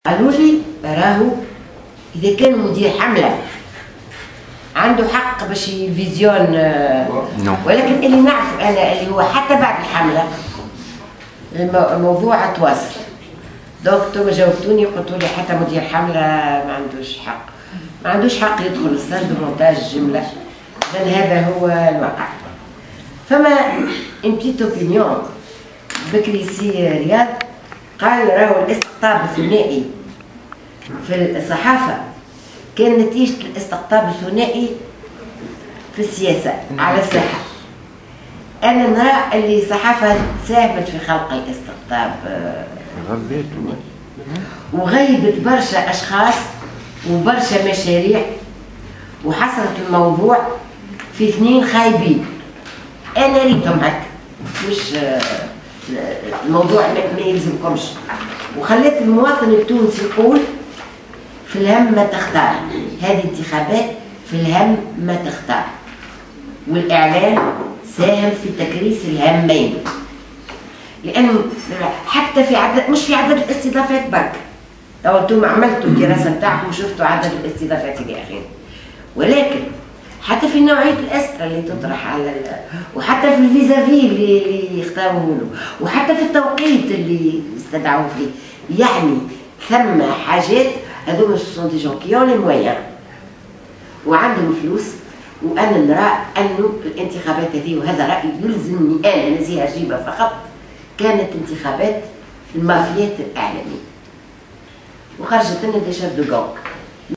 قالوا لي راهو اذا كان مدير حمله عنده حق باش يفيزيون ولكن اللي نعرف انا اللي هو حتى بعد الحمله الموضوع تواصل. دونك انتم جاوبتوني قلتوا لي حتى مدير حمله ما عندوش حق يدخل السال بمونتاج جمله، لان هذا هو الواقع. فما ان بيت اوبينيون بكري سي رياض قال راهو الاستقطاب الثنائي في الصحافه كان نتيجه الاستقطاب الثنائي في السياسه على الساحه. انا نرى اللي الصحافه ساهمت في خلق الاستقطاب وغيبت برشا اشخاص وبرشا مشاريع وحصلت الموضوع في اثنين خايبين. انا ريتهم هكا مش الموضوع ما يلزمكمش، وخليت المواطن التونسي يقول في الهم ما تختار. هذه انتخابات في الهم ما تختار، والاعلام ساهم في تكريس الهمين، لانه حتى في عدد مش في عدد الاستضافات برك. لو انتم عملتوا الدراسه نتاعكم وشفتوا عدد الاستضافات الى اخره، ولكن حتى في نوعيه الاسئله اللي تطرح على وحتى في الفيزافي اللي يختاروه له، وحتى في التوقيت اللي استدعوه فيه. يعني ثم حاجات هذوما سون دي جون كي اون لي مويان وعندهم فلوس. وانا نرى انه الانتخابات هذه، وهذا رايي يلزمني انا نزيهه جيبه فقط، كانت انتخابات المافيات الاعلاميه وخرجت لنا دي شاف دو غونك.